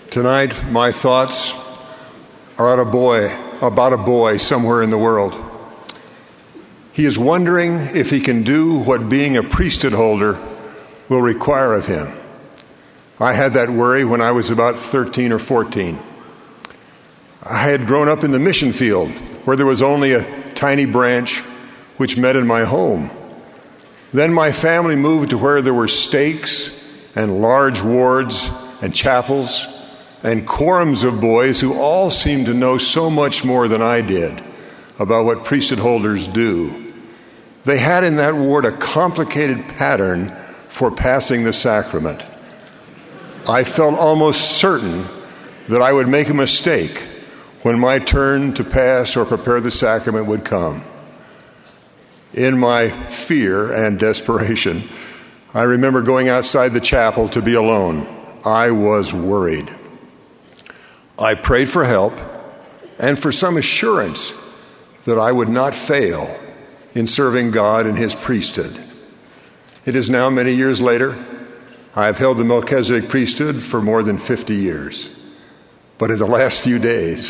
Tonight, my thoughts are about a boy somewhere in the world. He is wondering if he can do what being a priesthood holder will require of him. I had that worry when I was about 13 or 14. I had grown up in the mission field where there was only a tiny branch which met in my home. Then my family moved to where there were stakes and large wards and chapels and quorums of boys who all seemed to know so much more than I did about what priesthood holders do. They had in that ward a complicated pattern for passing the sacrament. I felt almost certain that I would make a mistake when my turn to pass or prepare the sacrament would come. In my fear and desperation, I remember going outside the chapel to be alone. I was worried. I prayed for help and for some assurance that I would not fail in serving God in His priesthood. It is now many years later. I have held the Melchizedek priesthood for more than 50 years. But in the last few days,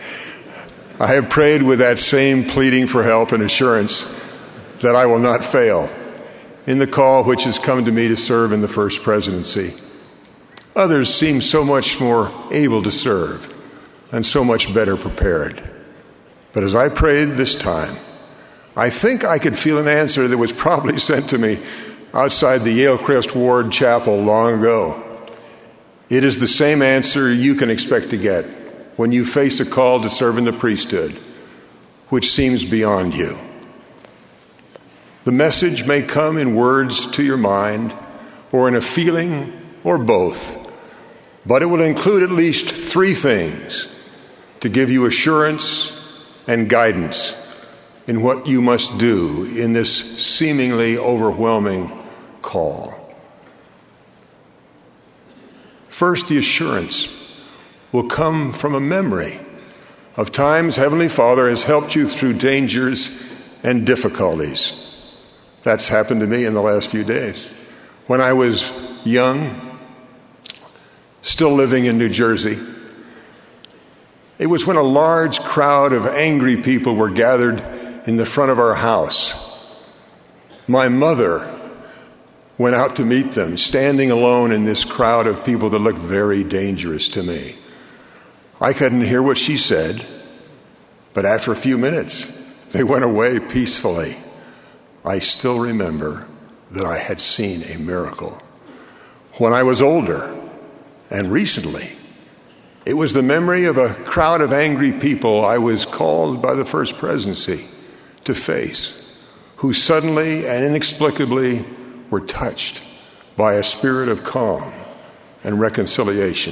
I have prayed with that same pleading for help and assurance that I will not fail in the call which has come to me to serve in the First Presidency. Others seem so much more able to serve and so much better prepared. But as I prayed this time, I think I could feel an answer that was probably sent to me outside the Yale Crest Ward Chapel long ago. It is the same answer you can expect to get when you face a call to serve in the priesthood, which seems beyond you. The message may come in words to your mind, or in a feeling, or both, but it will include at least three things to give you assurance and guidance in what you must do in this seemingly overwhelming call. First, the assurance will come from a memory of times Heavenly Father has helped you through dangers and difficulties. That's happened to me in the last few days. When I was young, still living in New Jersey, it was when a large crowd of angry people were gathered in the front of our house. My mother went out to meet them, standing alone in this crowd of people that looked very dangerous to me. I couldn't hear what she said, but after a few minutes, they went away peacefully. I still remember that I had seen a miracle. When I was older, and recently, it was the memory of a crowd of angry people I was called by the First Presidency to face, who suddenly and inexplicably were touched by a spirit of calm and reconciliation.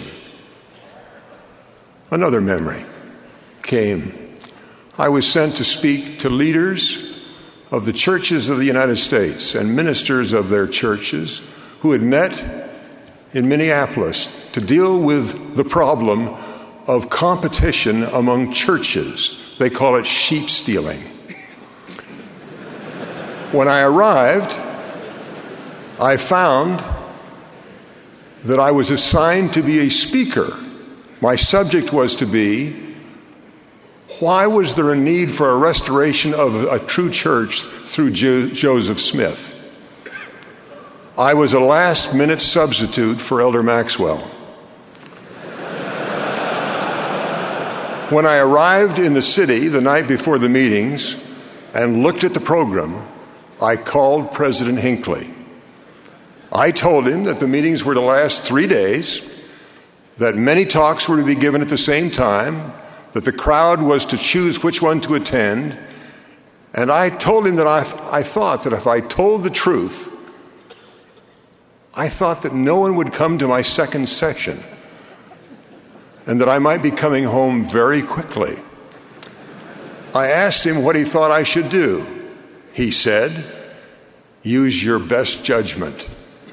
Another memory came. I was sent to speak to leaders of the churches of the United States and ministers of their churches who had met in Minneapolis to deal with the problem of competition among churches. They call it sheep stealing. When I arrived, I found that I was assigned to be a speaker. My subject was to be, why was there a need for a restoration of a true church through Joseph Smith? I was a last-minute substitute for Elder Maxwell. When I arrived in the city the night before the meetings and looked at the program, I called President Hinckley. I told him that the meetings were to last 3 days, that many talks were to be given at the same time, that the crowd was to choose which one to attend, and I told him that I thought that if I told the truth, I thought that no one would come to my second session, and that I might be coming home very quickly. I asked him what he thought I should do. He said, "Use your best judgment."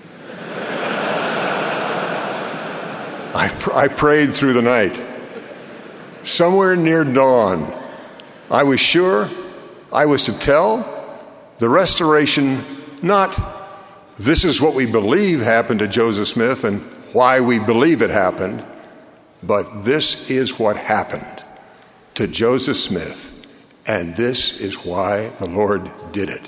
I prayed through the night. Somewhere near dawn, I was sure I was to tell the restoration not this is what we believe happened to Joseph Smith and why we believe it happened, but this is what happened to Joseph Smith, and this is why the Lord did it.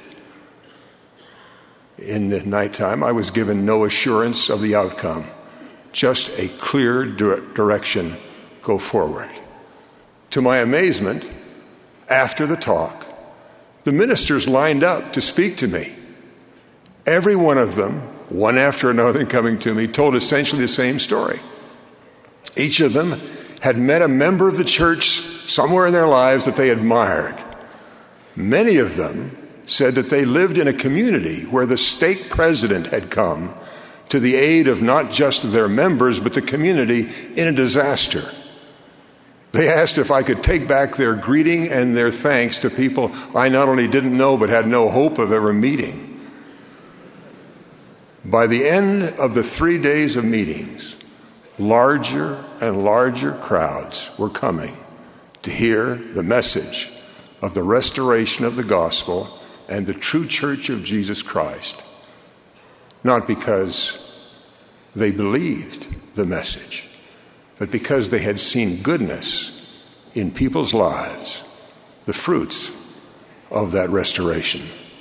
In the nighttime, I was given no assurance of the outcome, just a clear direction: go forward. To my amazement, after the talk, the ministers lined up to speak to me. Every one of them, one after another coming to me, told essentially the same story. Each of them had met a member of the church somewhere in their lives that they admired. Many of them said that they lived in a community where the stake president had come to the aid of not just their members, but the community in a disaster. They asked if I could take back their greeting and their thanks to people I not only didn't know, but had no hope of ever meeting. By the end of the 3 days of meetings, larger and larger crowds were coming to hear the message of the restoration of the gospel and the true church of Jesus Christ, not because they believed the message, but because they had seen goodness in people's lives, the fruits of that restoration.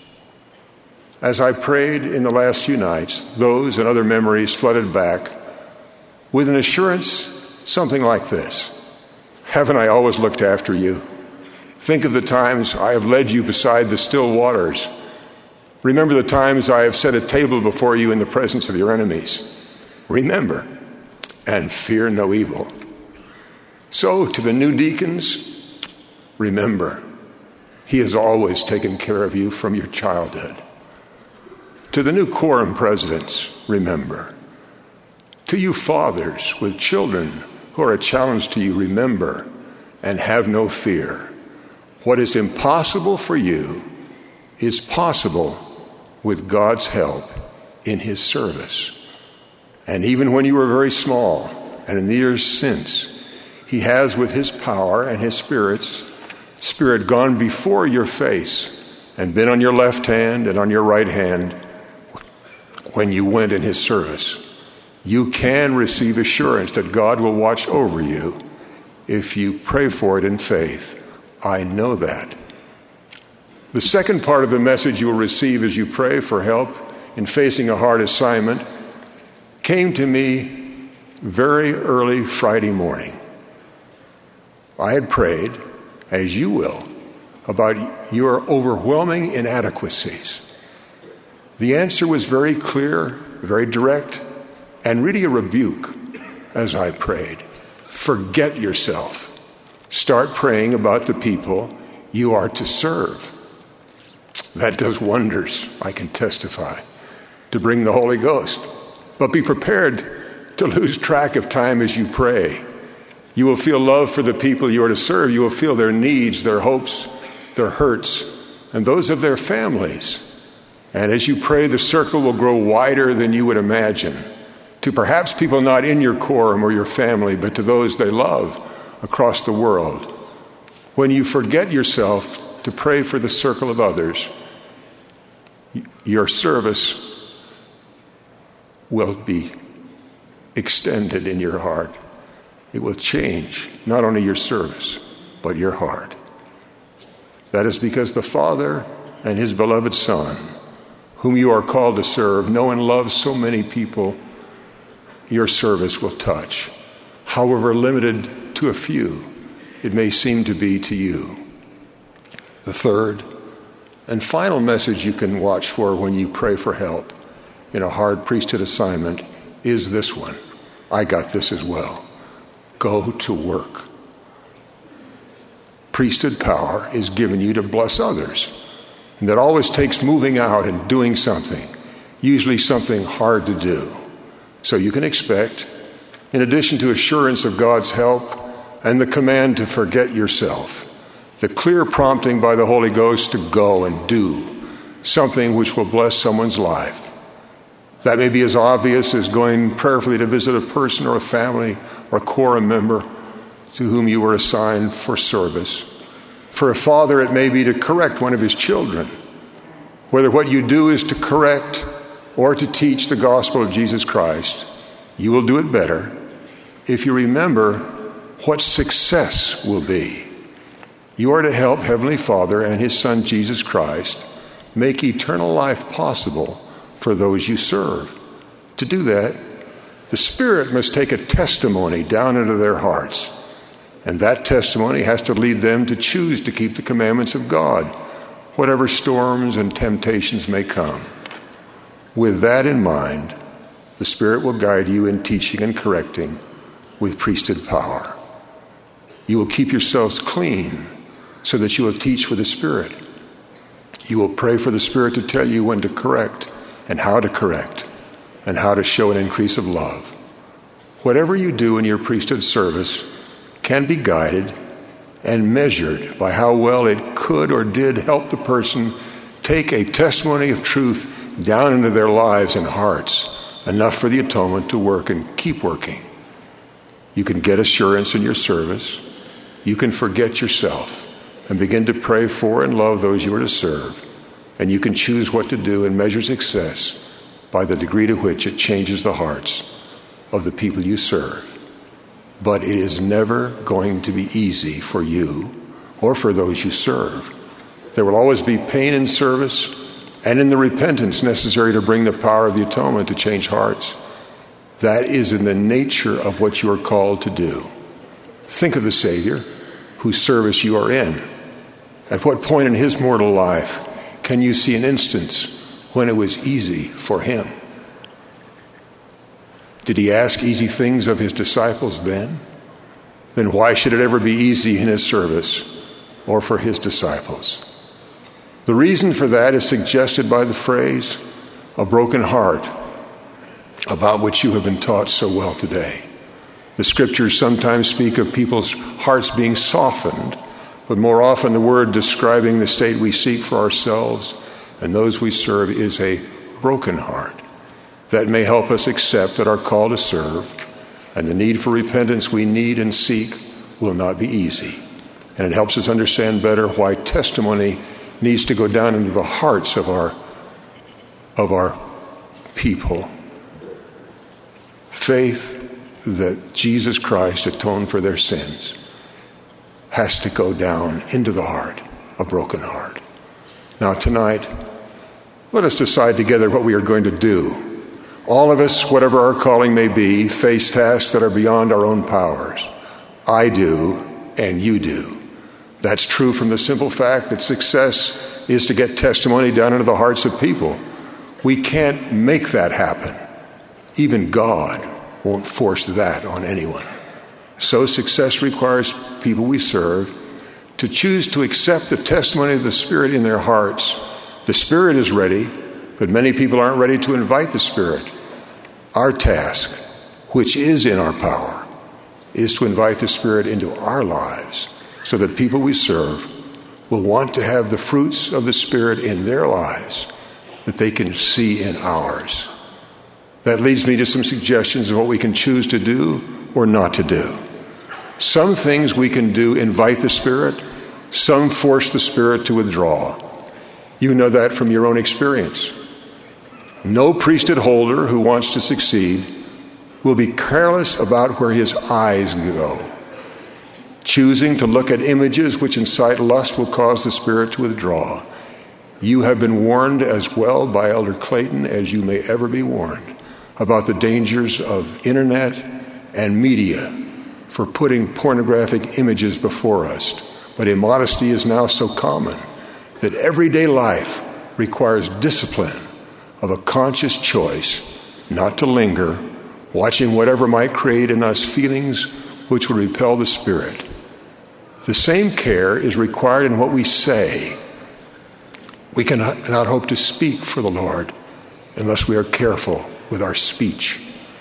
As I prayed in the last few nights, those and other memories flooded back with an assurance something like this: haven't I always looked after you? Think of the times I have led you beside the still waters. Remember the times I have set a table before you in the presence of your enemies. Remember, and fear no evil. So to the new deacons, remember, he has always taken care of you from your childhood. To the new quorum presidents, remember. To you fathers with children who are a challenge to you, remember, and have no fear. What is impossible for you is possible with God's help in his service. And even when you were very small, and in the years since, he has with his power and his Spirit gone before your face and been on your left hand and on your right hand when you went in his service. You can receive assurance that God will watch over you if you pray for it in faith. I know that. The second part of the message you will receive as you pray for help in facing a hard assignment came to me very early Friday morning. I had prayed, as you will, about your overwhelming inadequacies. The answer was very clear, very direct, and really a rebuke as I prayed. Forget yourself. Start praying about the people you are to serve. That does wonders, I can testify, to bring the Holy Ghost. But be prepared to lose track of time as you pray. You will feel love for the people you are to serve. You will feel their needs, their hopes, their hurts, and those of their families. And as you pray, the circle will grow wider than you would imagine, to perhaps people not in your quorum or your family, but to those they love across the world. When you forget yourself to pray for the circle of others, your service will be extended in your heart. It will change not only your service, but your heart. That is because the Father and his beloved Son, whom you are called to serve, know and love so many people your service will touch, however limited to a few it may seem to be to you. The third and final message you can watch for when you pray for help in a hard priesthood assignment is this one. I got this as well. Go to work. Priesthood power is given you to bless others. And that always takes moving out and doing something, usually something hard to do. So you can expect, in addition to assurance of God's help and the command to forget yourself, the clear prompting by the Holy Ghost to go and do something which will bless someone's life. That may be as obvious as going prayerfully to visit a person or a family or a quorum member to whom you were assigned for service. For a father, it may be to correct one of his children. Whether what you do is to correct or to teach the gospel of Jesus Christ, you will do it better if you remember what success will be. You are to help Heavenly Father and His Son Jesus Christ make eternal life possible for those you serve. To do that, the Spirit must take a testimony down into their hearts, and that testimony has to lead them to choose to keep the commandments of God, whatever storms and temptations may come. With that in mind, the Spirit will guide you in teaching and correcting with priesthood power. You will keep yourselves clean so that you will teach with the Spirit. You will pray for the Spirit to tell you when to correct and how to show an increase of love. Whatever you do in your priesthood service can be guided and measured by how well it could or did help the person take a testimony of truth down into their lives and hearts, enough for the atonement to work and keep working. You can get assurance in your service. You can forget yourself and begin to pray for and love those you are to serve. And you can choose what to do and measure success by the degree to which it changes the hearts of the people you serve. But it is never going to be easy for you or for those you serve. There will always be pain in service and in the repentance necessary to bring the power of the atonement to change hearts. That is in the nature of what you are called to do. Think of the Savior whose service you are in. At what point in His mortal life can you see an instance when it was easy for Him? Did He ask easy things of His disciples then? Then why should it ever be easy in His service or for His disciples? The reason for that is suggested by the phrase, a broken heart, about which you have been taught so well today. The Scriptures sometimes speak of people's hearts being softened, but more often the word describing the state we seek for ourselves and those we serve is a broken heart. That may help us accept that our call to serve and the need for repentance we need and seek will not be easy. And it helps us understand better why testimony needs to go down into the hearts of our people. Faith that Jesus Christ atoned for their sins has to go down into the heart, a broken heart. Now tonight, let us decide together what we are going to do. All of us, whatever our calling may be, face tasks that are beyond our own powers. I do, and you do. That's true from the simple fact that success is to get testimony down into the hearts of people. We can't make that happen. Even God won't force that on anyone. So success requires people we serve to choose to accept the testimony of the Spirit in their hearts. The Spirit is ready, but many people aren't ready to invite the Spirit. Our task, which is in our power, is to invite the Spirit into our lives so that people we serve will want to have the fruits of the Spirit in their lives that they can see in ours. That leads me to some suggestions of what we can choose to do or not to do. Some things we can do invite the Spirit, some force the Spirit to withdraw. You know that from your own experience. No priesthood holder who wants to succeed will be careless about where his eyes go. Choosing to look at images which incite lust will cause the Spirit to withdraw. You have been warned as well by Elder Clayton as you may ever be warned about the dangers of internet and media for putting pornographic images before us. But immodesty is now so common that everyday life requires discipline of a conscious choice not to linger, watching whatever might create in us feelings which will repel the Spirit. The same care is required in what we say. We cannot hope to speak for the Lord unless we are careful with our speech.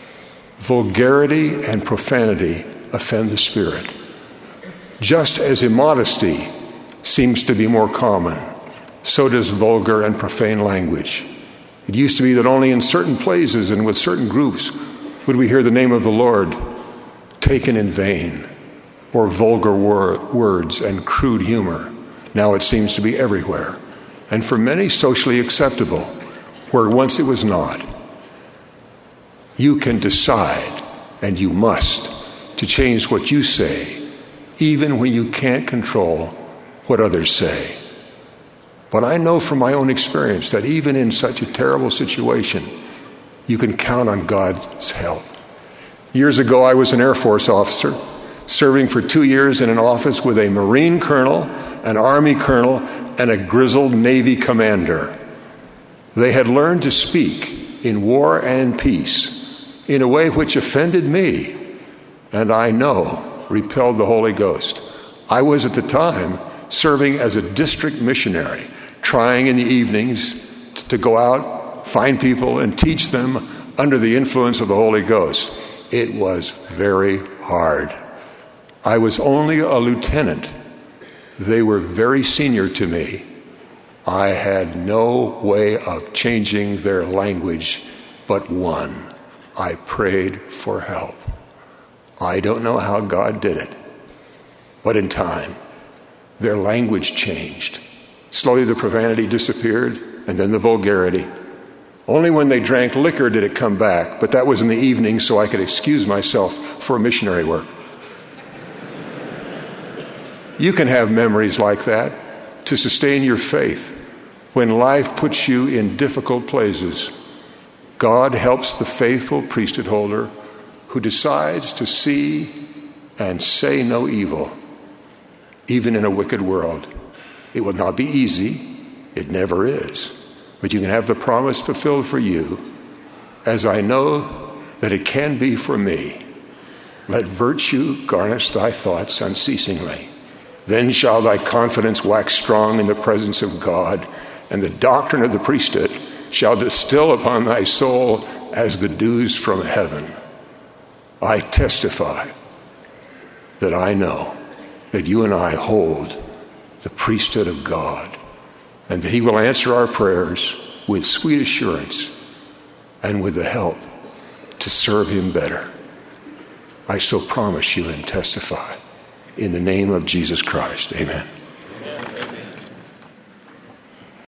Vulgarity and profanity offend the Spirit. Just as immodesty seems to be more common, so does vulgar and profane language. It used to be that only in certain places and with certain groups would we hear the name of the Lord taken in vain, or vulgar words and crude humor. Now it seems to be everywhere, and for many socially acceptable, where once it was not. You can decide, and you must, to change what you say, even when you can't control what others say. But I know from my own experience that even in such a terrible situation, you can count on God's help. Years ago, I was an Air Force officer, serving for 2 years in an office with a Marine colonel, an Army colonel, and a grizzled Navy commander. They had learned to speak in war and in peace in a way which offended me, and I know repelled the Holy Ghost. I was at the time serving as a district missionary, trying in the evenings to go out, find people, and teach them under the influence of the Holy Ghost. It was very hard. I was only a lieutenant. They were very senior to me. I had no way of changing their language but one. I prayed for help. I don't know how God did it, but in time, their language changed. Slowly the profanity disappeared, and then the vulgarity. Only when they drank liquor did it come back, but that was in the evening so I could excuse myself for missionary work. You can have memories like that to sustain your faith when life puts you in difficult places. God helps the faithful priesthood holder who decides to see and say no evil, even in a wicked world. It will not be easy. It never is. But you can have the promise fulfilled for you, as I know that it can be for me. Let virtue garnish thy thoughts unceasingly. Then shall thy confidence wax strong in the presence of God, and the doctrine of the priesthood shall distill upon thy soul as the dews from heaven. I testify that I know that you and I hold the priesthood of God, and that he will answer our prayers with sweet assurance and with the help to serve him better. I so promise you and testify in the name of Jesus Christ. Amen.